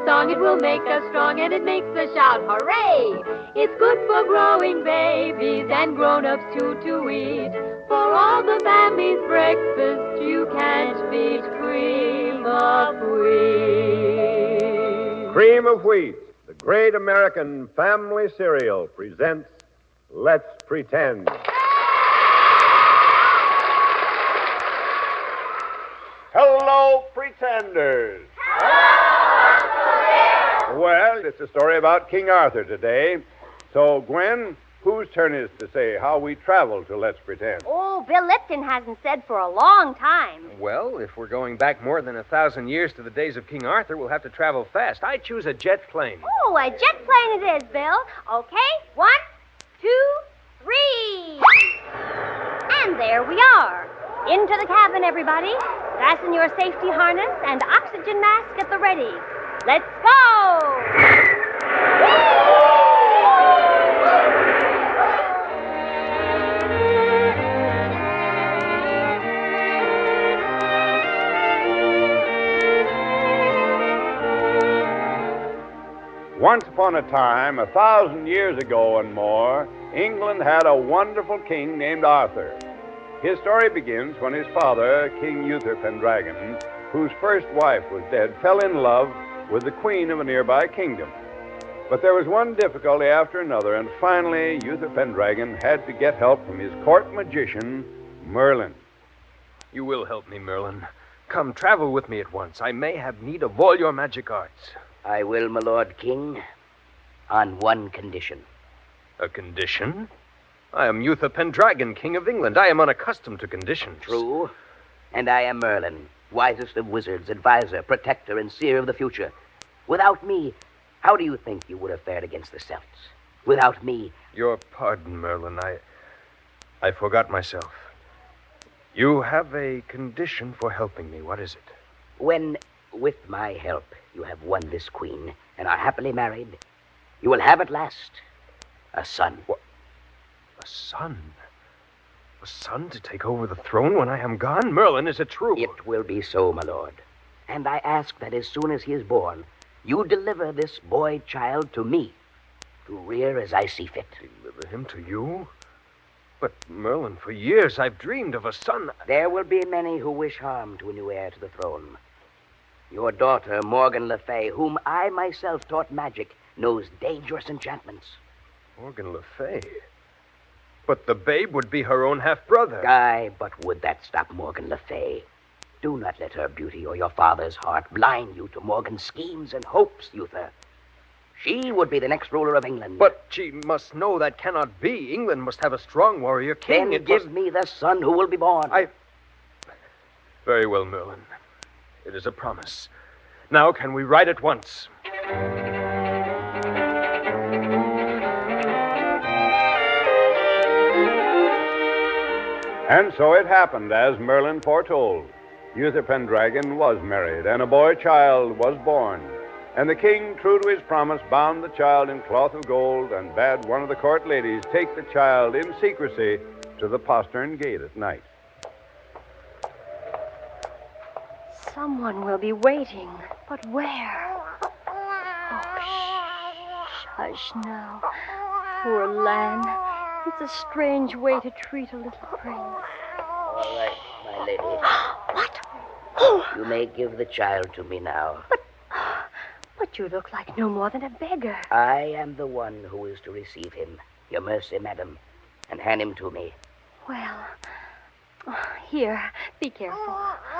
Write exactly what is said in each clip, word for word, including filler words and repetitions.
song, it will make us strong, and it makes us shout, hooray! It's good for growing babies and grown-ups too to eat. For all the family's breakfast, you can't beat cream of wheat. Cream of Wheat, the great American family cereal, presents Let's Pretend. Hello, pretenders. Well, it's a story about King Arthur today. So, Gwen, whose turn is to say how we travel to Let's Pretend? Oh, Bill Lipton hasn't said for a long time. Well, if we're going back more than a thousand years to the days of King Arthur, we'll have to travel fast. I choose a jet plane. Oh, a jet plane it is, Bill. Okay, one, two, three. And there we are. Into the cabin, everybody. Fasten your safety harness and oxygen mask at the ready. Let's go! Once upon a time, a thousand years ago and more, England had a wonderful king named Arthur. His story begins when his father, King Uther Pendragon, whose first wife was dead, fell in love with the queen of a nearby kingdom. But there was one difficulty after another, and finally Uther Pendragon had to get help from his court magician, Merlin. You will help me, Merlin. Come, travel with me at once. I may have need of all your magic arts. I will, my lord king, on one condition. A condition? I am Uther Pendragon, king of England. I am unaccustomed to conditions. True. And I am Merlin, wisest of wizards, advisor, protector, and seer of the future. Without me, how do you think you would have fared against the Celts? Without me... Your pardon, Merlin. I... I forgot myself. You have a condition for helping me. What is it? When, with my help, you have won this queen and are happily married, you will have at last a son. What? A son? A son to take over the throne when I am gone? Merlin, is it true? It will be so, my lord. And I ask that as soon as he is born, you deliver this boy child to me, to rear as I see fit. Deliver him to you? But, Merlin, for years I've dreamed of a son. There will be many who wish harm to a new heir to the throne. Your daughter, Morgan Le Fay, whom I myself taught magic, knows dangerous enchantments. Morgan Le Fay? But the babe would be her own half-brother. Aye, but would that stop Morgan Le Fay? Do not let her beauty or your father's heart blind you to Morgan's schemes and hopes, Uther. She would be the next ruler of England. But she must know that cannot be. England must have a strong warrior king. Then it give must... me the son who will be born. I... Very well, Merlin. It is a promise. Now, can we ride at once? And so it happened, as Merlin foretold. Uther Pendragon was married, and a boy child was born. And the king, true to his promise, bound the child in cloth of gold and bade one of the court ladies take the child in secrecy to the postern gate at night. Someone will be waiting, but where? Oh, shh, hush now. Poor Lan. It's a strange way to treat a little prince. All right, my lady. What? Oh. You may give the child to me now. But, but you look like no more than a beggar. I am the one who is to receive him. Your mercy, madam. And hand him to me. Well, oh, here, be careful.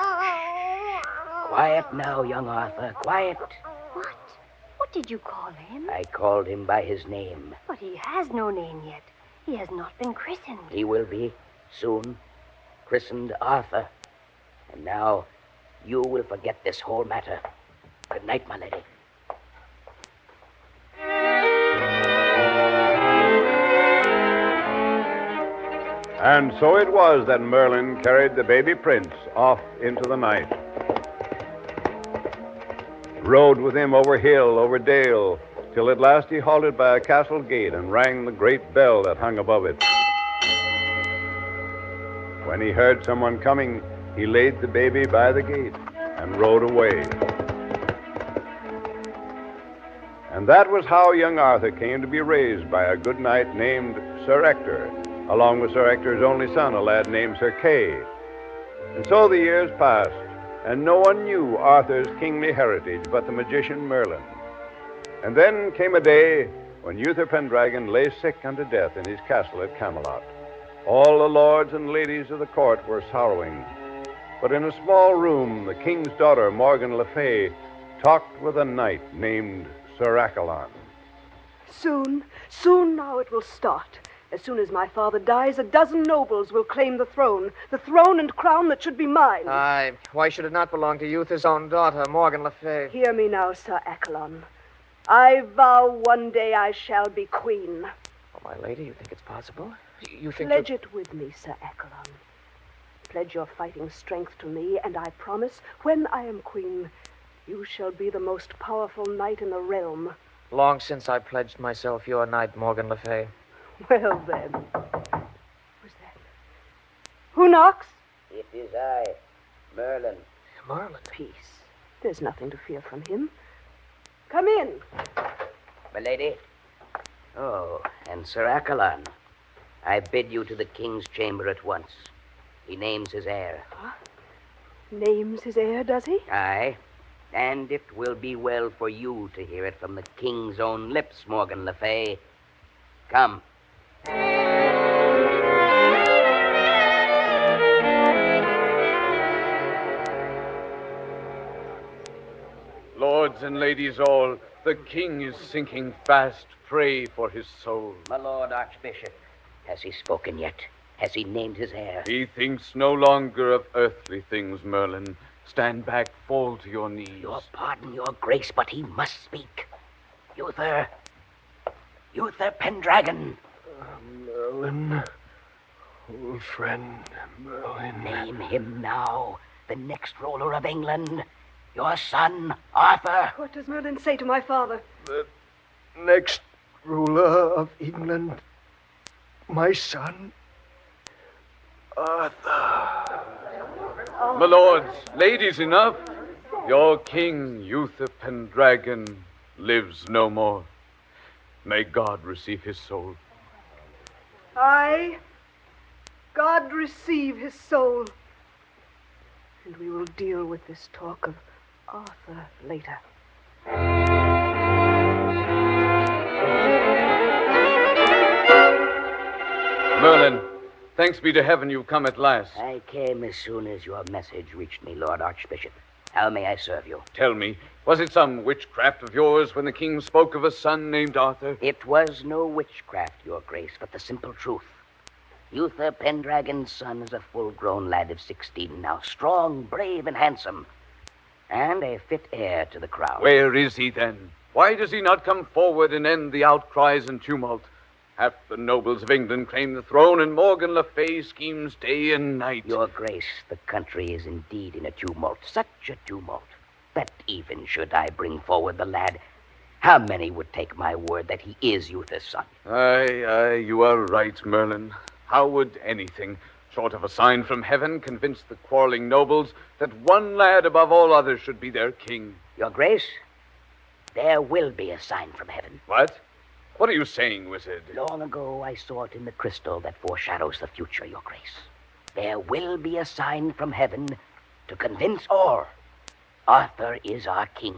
Quiet now, young Arthur. Quiet. What? What did you call him? I called him by his name. But he has no name yet. He has not been christened. He will be soon. Christened Arthur. And now you will forget this whole matter. Good night, my lady. And so it was that Merlin carried the baby prince off into the night. Rode with him over hill, over dale, till at last he halted by a castle gate and rang the great bell that hung above it. When he heard someone coming, he laid the baby by the gate and rode away. And that was how young Arthur came to be raised by a good knight named Sir Ector, along with Sir Ector's only son, a lad named Sir Kay. And so the years passed, and no one knew Arthur's kingly heritage but the magician Merlin. And then came a day when Uther Pendragon lay sick unto death in his castle at Camelot. All the lords and ladies of the court were sorrowing. But in a small room, the king's daughter, Morgan Le Fay, talked with a knight named Sir Accolon. Soon, soon now it will start. As soon as my father dies, a dozen nobles will claim the throne, the throne and crown that should be mine. Aye, why should it not belong to Uther's own daughter, Morgan Le Fay? Hear me now, Sir Accolon. I vow one day I shall be queen. Oh, my lady, you think it's possible? You think Pledge you... it with me, Sir Accolon. Pledge your fighting strength to me, and I promise, when I am queen, you shall be the most powerful knight in the realm. Long since I pledged myself your knight, Morgan Le Fay. Well, then. Who's that? Who knocks? It is I, Merlin. Merlin? Peace. There's nothing to fear from him. Come in. Milady. Oh, and Sir Accolon. I bid you to the king's chamber at once. He names his heir. Huh? Names his heir, does he? Aye. And it will be well for you to hear it from the king's own lips, Morgan Le Fay. Come. Lords and ladies all, the king is sinking fast. Pray for his soul. My lord Archbishop, has he spoken yet? Has he named his heir? He thinks no longer of earthly things, Merlin. Stand back, fall to your knees. Your pardon, your grace, but he must speak. Uther. Uther Pendragon. Merlin, old friend, Merlin. Name him now, the next ruler of England. Your son, Arthur. What does Merlin say to my father? The next ruler of England, my son, Arthur. Oh. My lords, ladies, enough. Your king, Uther Pendragon, lives no more. May God receive his soul. Aye. God receive his soul. And we will deal with this talk of Arthur later. Merlin, thanks be to heaven you've come at last. I came as soon as your message reached me, Lord Archbishop. How may I serve you? Tell me, was it some witchcraft of yours when the king spoke of a son named Arthur? It was no witchcraft, your grace, but the simple truth. Uther Pendragon's son is a full-grown lad of sixteen now, strong, brave, and handsome, and a fit heir to the crown. Where is he, then? Why does he not come forward and end the outcries and tumult? Half the nobles of England claim the throne, and Morgan Le Fay schemes day and night. Your grace, the country is indeed in a tumult, such a tumult, that even should I bring forward the lad, how many would take my word that he is Uther's son? Aye, aye, you are right, Merlin. How would anything, short of a sign from heaven, convince the quarreling nobles that one lad above all others should be their king? Your grace, there will be a sign from heaven. What? What are you saying, wizard? Long ago, I saw it in the crystal that foreshadows the future, your grace. There will be a sign from heaven to convince all Arthur is our king.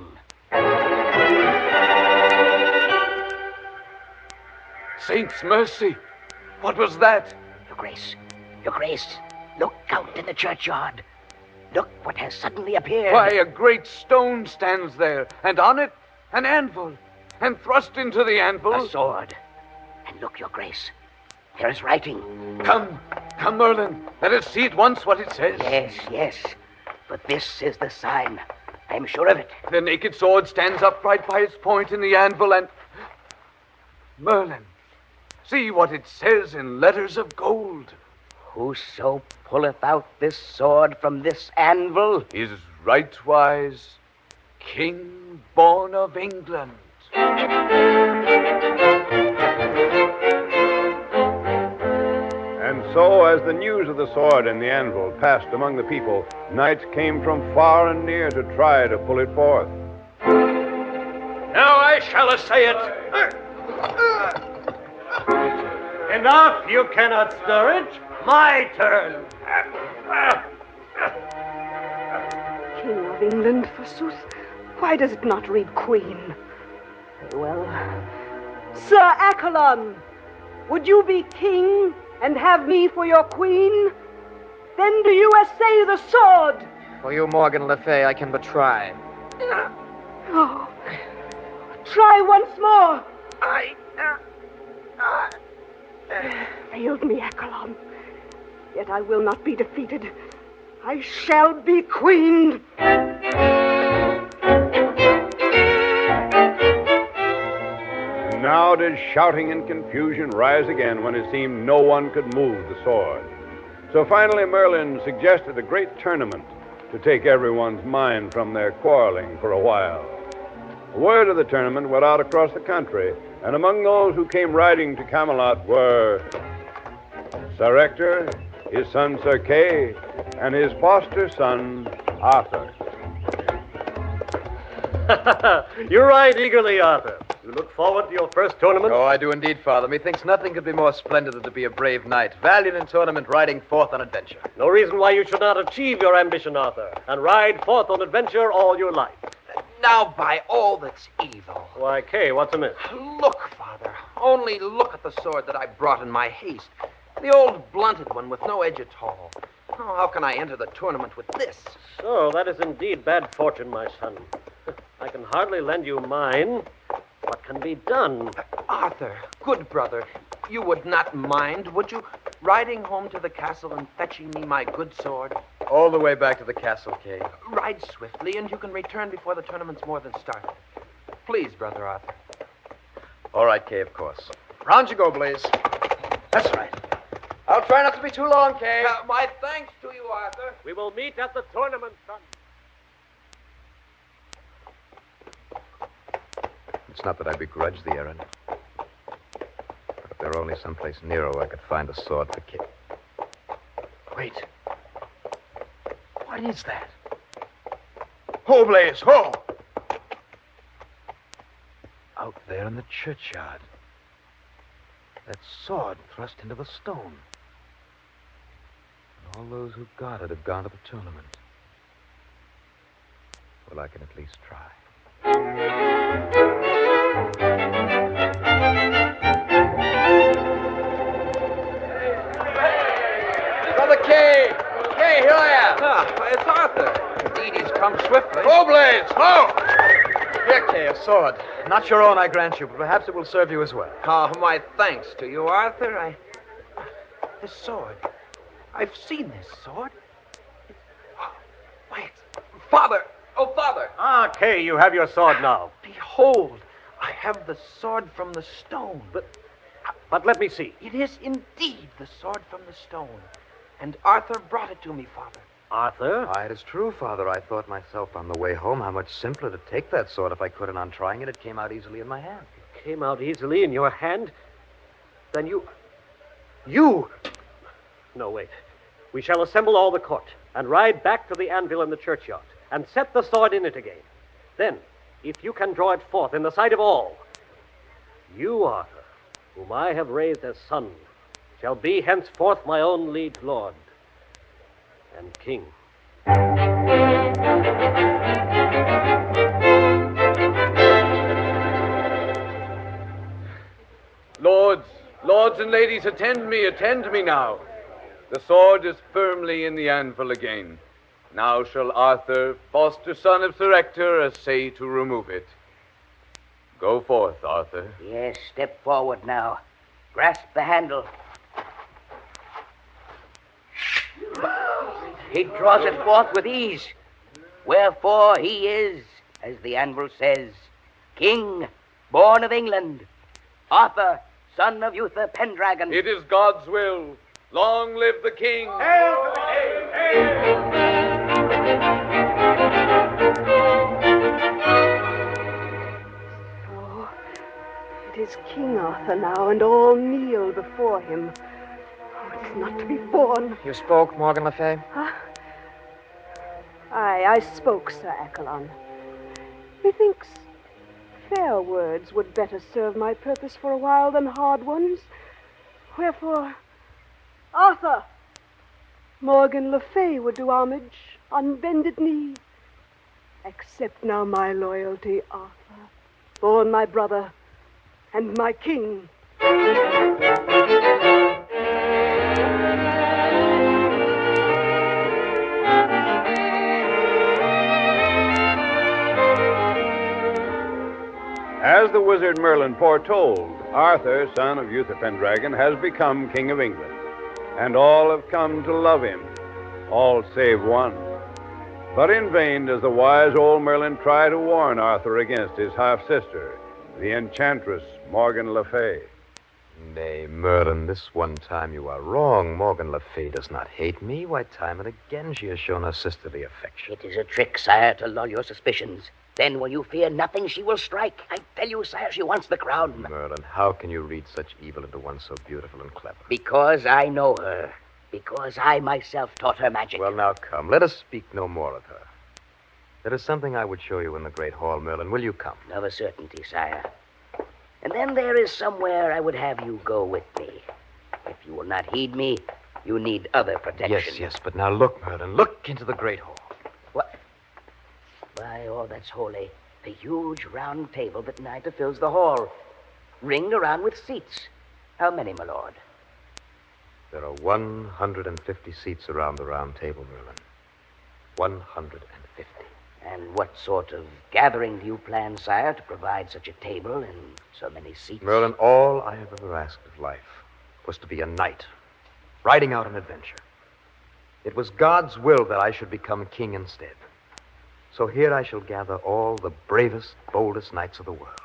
Saints' mercy! What was that? Your grace, your grace, look out in the churchyard. Look what has suddenly appeared. Why, a great stone stands there, and on it, an anvil. And thrust into the anvil... a sword. And look, your grace, there is writing. Come, come, Merlin. Let us see at once what it says. Yes, yes. But this is the sign. I am sure of it. The naked sword stands upright by its point in the anvil, and... Merlin, see what it says in letters of gold. Whoso pulleth out this sword from this anvil is rightwise King born of England. And so, as the news of the sword and the anvil passed among the people, knights came from far and near to try to pull it forth. Now I shall essay it. Enough! You cannot stir it. My turn. King of England, forsooth. Why does it not read Queen? Very well. Sir Accolon, would you be king and have me for your queen? Then do you essay the sword. For you, Morgan Le Fay, I can but try. Oh, try once more. I... Uh, uh, Failed me, Accolon. Yet I will not be defeated. I shall be queen. Now did shouting and confusion rise again when it seemed no one could move the sword. So finally Merlin suggested a great tournament to take everyone's mind from their quarreling for a while. Word of the tournament went out across the country, and among those who came riding to Camelot were Sir Ector, his son Sir Kay, and his foster son Arthur. You ride eagerly, Arthur. You look forward to your first tournament? Oh, I do indeed, Father. Methinks nothing could be more splendid than to be a brave knight, valiant in tournament, riding forth on adventure. No reason why you should not achieve your ambition, Arthur, and ride forth on adventure all your life. Now, by all that's evil. Why, Kay, what's amiss? Look, Father. Only look at the sword that I brought in my haste. The old blunted one with no edge at all. Oh, how can I enter the tournament with this? So, that is indeed bad fortune, my son. I can hardly lend you mine. What can be done? Arthur, good brother, you would not mind, would you, riding home to the castle and fetching me my good sword? All the way back to the castle, Kay. Ride swiftly, and you can return before the tournament's more than started. Please, Brother Arthur. All right, Kay, of course. Round you go, Blaze. That's right. I'll try not to be too long, Kay. Uh, my thanks to you, Arthur. We will meet at the tournament, son. It's not that I begrudge the errand. But if there were only someplace nearer where I could find a sword for Kay. Wait. What is that? Ho, Blaze, ho! Out there in the churchyard. That sword thrust into the stone. And all those who got it have gone to the tournament. Well, I can at least try. Brother Kay! Kay, here I am. Ah, it's Arthur. Indeed, he's come swiftly. Ho, Blaze, ho! Here, Kay, a sword. Not your own, I grant you, but perhaps it will serve you as well. Oh, my thanks to you, Arthur. I... This sword. I've seen this sword. It's... Oh, wait. Father! Oh, Father! Ah, Kay, you have your sword now. Behold, I have the sword from the stone. But, but let me see. It is indeed the sword from the stone. And Arthur brought it to me, Father. Arthur? Why, it is true, Father. I thought myself on the way home how much simpler to take that sword if I could, and on trying it, it came out easily in my hand. It came out easily in your hand? Then you... You... No, wait. We shall assemble all the court and ride back to the anvil in the churchyard and set the sword in it again. Then, if you can draw it forth in the sight of all, you, Arthur, whom I have raised as son, shall be henceforth my own liege lord and king. Lords, lords and ladies, attend me, attend me now. The sword is firmly in the anvil again. Now shall Arthur, foster son of Sir Ector, essay to remove it. Go forth, Arthur. Yes, step forward now. Grasp the handle. He draws it forth with ease. Wherefore he is, as the anvil says, King, born of England, Arthur, son of Uther Pendragon. It is God's will. Long live the king. Hail to the king! Hail! Oh, it is King Arthur now, and all kneel before him. Oh, it is not to be borne. You spoke, Morgan Le Fay? Huh? Aye, I spoke, Sir Accolon. Methinks, fair words would better serve my purpose for a while than hard ones. Wherefore, Arthur, Morgan Le Fay would do homage on bended knee. Accept now my loyalty, Arthur, born my brother and my king. As the wizard Merlin foretold, Arthur, son of Uther Pendragon, has become King of England, and all have come to love him, all save one. But in vain does the wise old Merlin try to warn Arthur against his half-sister, the enchantress Morgan Le Fay. Nay, Merlin, this one time you are wrong. Morgan Le Fay does not hate me. Why, time and again she has shown her sisterly affection. It is a trick, sire, to lull your suspicions. Then, when you fear nothing, she will strike. I tell you, sire, she wants the crown. Merlin, how can you read such evil into one so beautiful and clever? Because I know her. Because I myself taught her magic. Well, now come. Let us speak no more of her. There is something I would show you in the Great Hall, Merlin. Will you come? Of a certainty, sire. And then there is somewhere I would have you go with me. If you will not heed me, you need other protection. Yes, yes, but now look, Merlin. Look into the Great Hall. What? By all that's holy, a huge round table that neither fills the hall, ringed around with seats. How many, my lord? There are one hundred fifty seats around the round table, Merlin. one hundred fifty. And what sort of gathering do you plan, sire, to provide such a table and so many seats? Merlin, all I have ever asked of life was to be a knight, riding out an adventure. It was God's will that I should become king instead. So here I shall gather all the bravest, boldest knights of the world.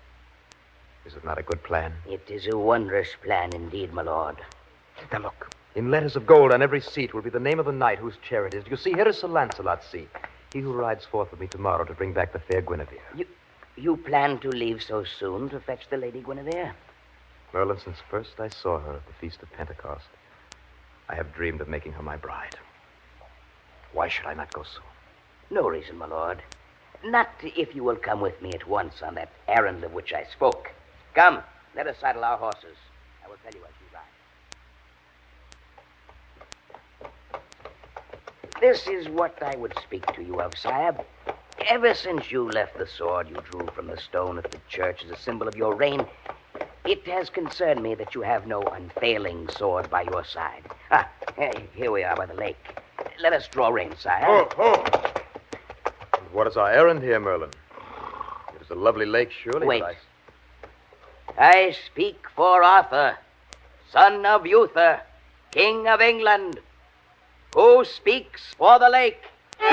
Is it not a good plan? It is a wondrous plan indeed, my lord. Now look, in letters of gold on every seat will be the name of the knight whose chair it is. You see, here is Sir Lancelot's seat. He who rides forth with me tomorrow to bring back the fair Guinevere. You, you plan to leave so soon to fetch the Lady Guinevere? Merlin, since first I saw her at the Feast of Pentecost, I have dreamed of making her my bride. Why should I not go soon? No reason, my lord. Not if you will come with me at once on that errand of which I spoke. Come, let us saddle our horses. I will tell you as we ride. This is what I would speak to you of, sire. Ever since you left the sword you drew from the stone at the church as a symbol of your reign, it has concerned me that you have no unfailing sword by your side. Ah, here we are by the lake. Let us draw rein, sire. Oh, oh. And what is our errand here, Merlin? It is a lovely lake, surely. Wait. I... I speak for Arthur, son of Uther, king of England. Who speaks for the lake?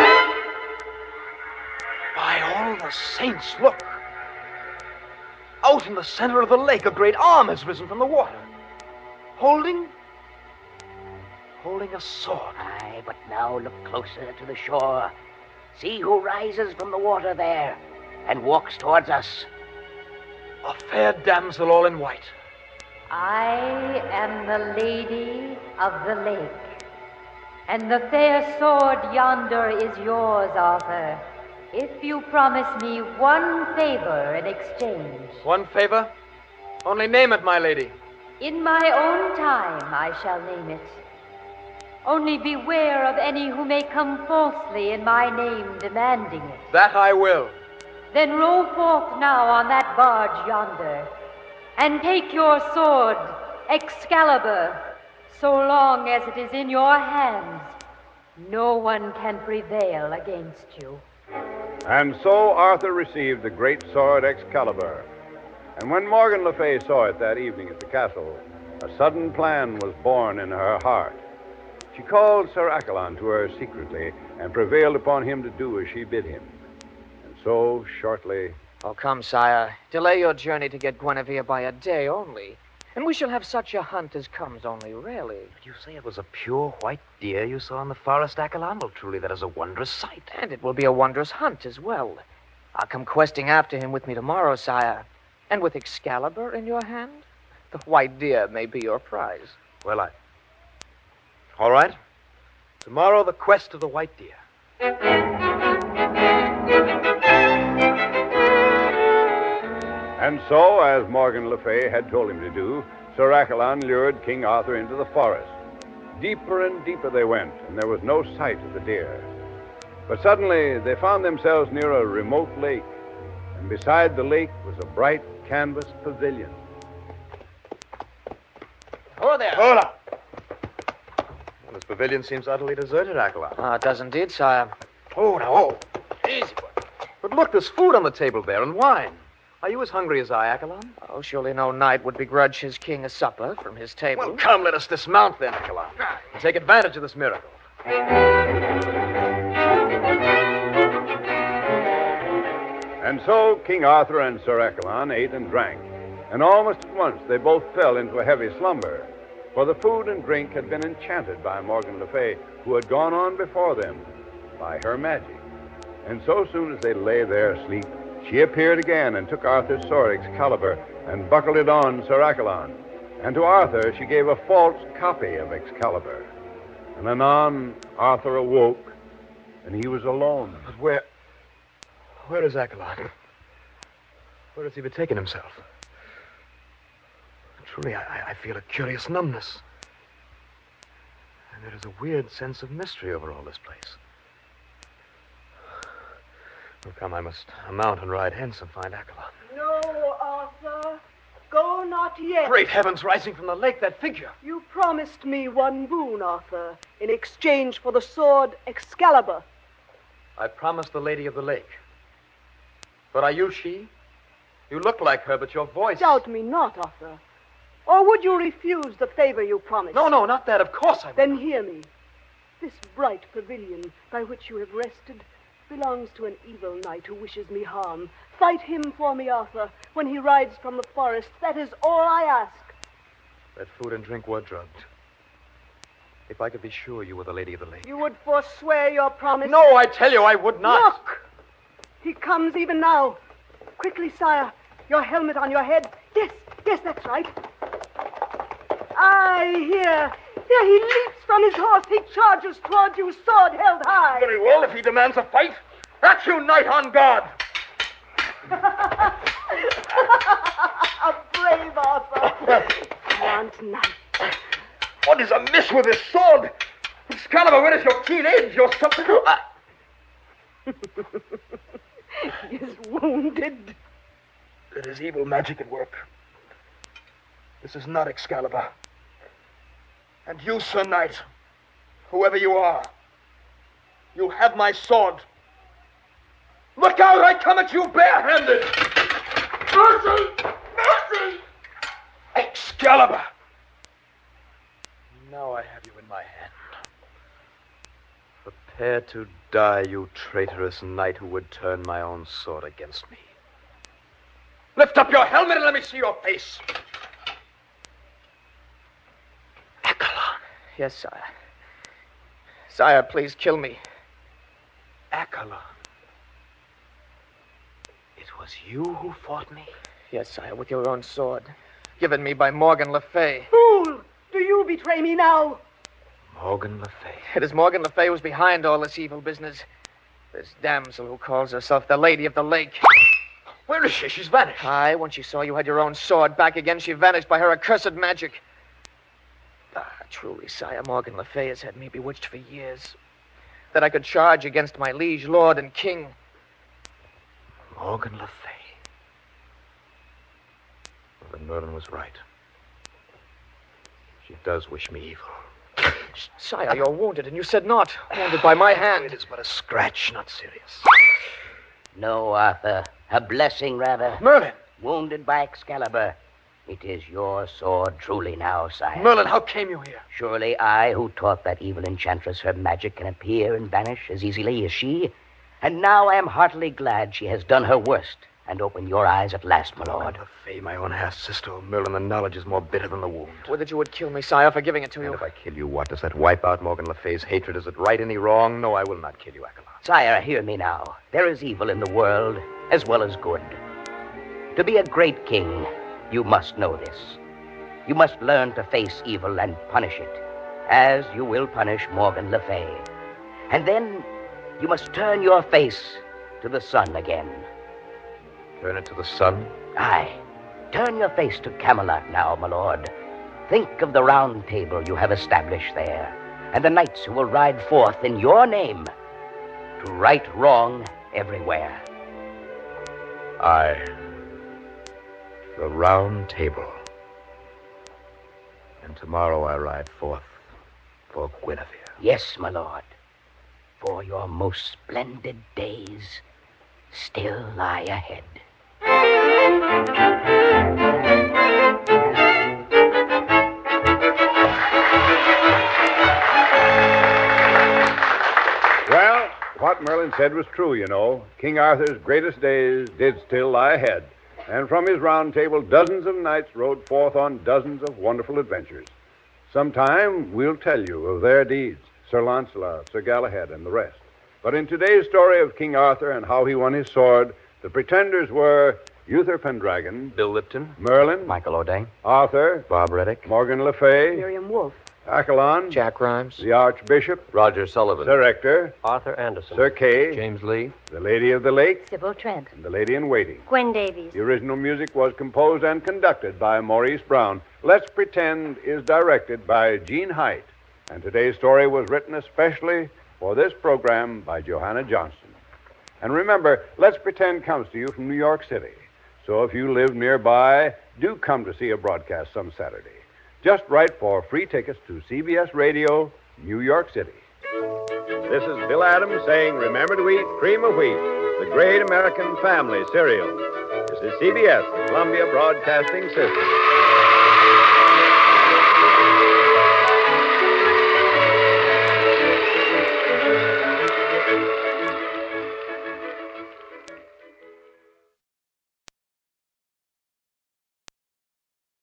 By all the saints, look. Out in the center of the lake, a great arm has risen from the water. Holding... holding a sword. Aye, but now look closer to the shore. See who rises from the water there and walks towards us. A fair damsel all in white. I am the lady of the lake. And the fair sword yonder is yours, Arthur, if you promise me one favor in exchange. One favor? Only name it, my lady. In my own time I shall name it. Only beware of any who may come falsely in my name demanding it. That I will. Then row forth now on that barge yonder, and take your sword, Excalibur. So long as it is in your hands, no one can prevail against you. And so Arthur received the great sword Excalibur. And when Morgan Le Fay saw it that evening at the castle, a sudden plan was born in her heart. She called Sir Accolon to her secretly and prevailed upon him to do as she bid him. And so, shortly... Oh, come, sire. Delay your journey to get Guinevere by a day only, and we shall have such a hunt as comes only rarely. But you say it was a pure white deer you saw in the forest, Accolon? Well, truly, that is a wondrous sight. And it will be a wondrous hunt as well. I'll come questing after him with me tomorrow, sire. And with Excalibur in your hand, the white deer may be your prize. Well, I... All right. Tomorrow, the quest of the white deer. And so, as Morgan Le Fay had told him to do, Sir Accolon lured King Arthur into the forest. Deeper and deeper they went, and there was no sight of the deer. But suddenly they found themselves near a remote lake, and beside the lake was a bright canvas pavilion. Oh, there. Hold up. Well, this pavilion seems utterly deserted, Accolon. Ah, it does indeed, sire. Oh, now, oh. Easy, boy. But look, there's food on the table there and wine. Are you as hungry as I, Accolon? Oh, surely no knight would begrudge his king a supper from his table. Well, come, let us dismount then, Accolon, and take advantage of this miracle. And so King Arthur and Sir Accolon ate and drank, and almost at once they both fell into a heavy slumber, for the food and drink had been enchanted by Morgan Le Fay, who had gone on before them by her magic. And so soon as they lay there asleep, she appeared again and took Arthur's sword Excalibur and buckled it on Sir Accolon. And to Arthur she gave a false copy of Excalibur. And anon Arthur awoke, and he was alone. But where... Where is Accolon? Where has he betaken himself? Truly, I, I feel a curious numbness. And there is a weird sense of mystery over all this place. Well, come, I must mount and ride hence and find Accolon. No, Arthur. Go not yet. Great heavens, rising from the lake, that figure. You promised me one boon, Arthur, in exchange for the sword Excalibur. I promised the Lady of the Lake. But are you she? You look like her, but your voice... Doubt me not, Arthur. Or would you refuse the favor you promised? No, no, not that. Of course I would. Then hear me. This bright pavilion by which you have rested belongs to an evil knight who wishes me harm. Fight him for me, Arthur, when he rides from the forest. That is all I ask. That food and drink were drugged. If I could be sure you were the Lady of the Lake. You would forswear your promise? No, I tell you, I would not. Look! He comes even now. Quickly, sire. Your helmet on your head. Yes, yes, that's right. Aye, here. Here he leaps from his horse. He charges toward you, sword held high. Very well, if he demands a fight. That's you, knight on guard. A brave Arthur. Grant knight. What is amiss with this sword? Excalibur, where is your keen edge? Your something... He is wounded. There is evil magic at work. This is not Excalibur. And you, Sir Knight, whoever you are, you have my sword. Look out, I come at you barehanded. Mercy! Mercy! Excalibur! Now I have you in my hand. Prepare to die, you traitorous knight who would turn my own sword against me. Lift up your helmet and let me see your face. Accolon. Yes, sire. Sire, please kill me. Accolon. It was you who fought me? Yes, sire, with your own sword. Given me by Morgan Le Fay. Fool! Do you betray me now? Morgan Le Fay. It is Morgan Le Fay who's behind all this evil business. This damsel who calls herself the Lady of the Lake. Where is she? She's vanished. Aye, when she saw you had your own sword back again, she vanished by her accursed magic. Ah, truly, sire, Morgan Le Fay has had me bewitched for years. That I could charge against my liege, lord, and king. Morgan Le Fay. Well, then Merlin was right. She does wish me evil. Sire, you're wounded, and you said not. Wounded by my hand. It is but a scratch, not serious. No, Arthur. A blessing, rather. Merlin! Wounded by Excalibur. It is your sword truly now, sire. Merlin, how came you here? Surely I, who taught that evil enchantress her magic, can appear and vanish as easily as she. And now I am heartily glad she has done her worst and opened your eyes at last, my lord. Morgan Le Fay, my own half-sister, oh, Merlin, the knowledge is more bitter than the wound. Would that you would kill me, sire, for giving it to you. And if I kill you, what? Does that wipe out Morgan Le Fay's hatred? Is it right any wrong? No, I will not kill you, Accolon. Sire, hear me now. There is evil in the world, as well as good. To be a great king, you must know this. You must learn to face evil and punish it, as you will punish Morgan Le Fay. And then you must turn your face to the sun again. Turn it to the sun? Aye. Turn your face to Camelot now, my lord. Think of the round table you have established there, and the knights who will ride forth in your name to right wrong everywhere. Aye. The round table. And tomorrow I ride forth for Guinevere. Yes, my lord. For your most splendid days still lie ahead. Well, what Merlin said was true, you know. King Arthur's greatest days did still lie ahead. And from his round table, dozens of knights rode forth on dozens of wonderful adventures. Sometime we'll tell you of their deeds, Sir Launcelot, Sir Galahad, and the rest. But in today's story of King Arthur and how he won his sword, the pretenders were Uther Pendragon, Bill Lipton, Merlin, Michael O'Dane, Arthur, Bob Reddick, Morgan Le Fay, Miriam Wolfe, Accolon, Jack Rhymes, the Archbishop, Roger Sullivan, Sir Ector, Arthur Anderson, Sir Kay, James Lee, the Lady of the Lake, Sybil Trent. and the Lady in Waiting. Gwen Davies. The original music was composed and conducted by Maurice Brown. Let's Pretend is directed by Gene Height. And today's story was written especially for this program by Johanna Johnston. And remember, Let's Pretend comes to you from New York City. So if you live nearby, do come to see a broadcast some Saturday. Just write for free tickets to C B S Radio, New York City. This is Bill Adams saying, remember to eat Cream of Wheat, the great American family cereal. This is C B S, the Columbia Broadcasting System.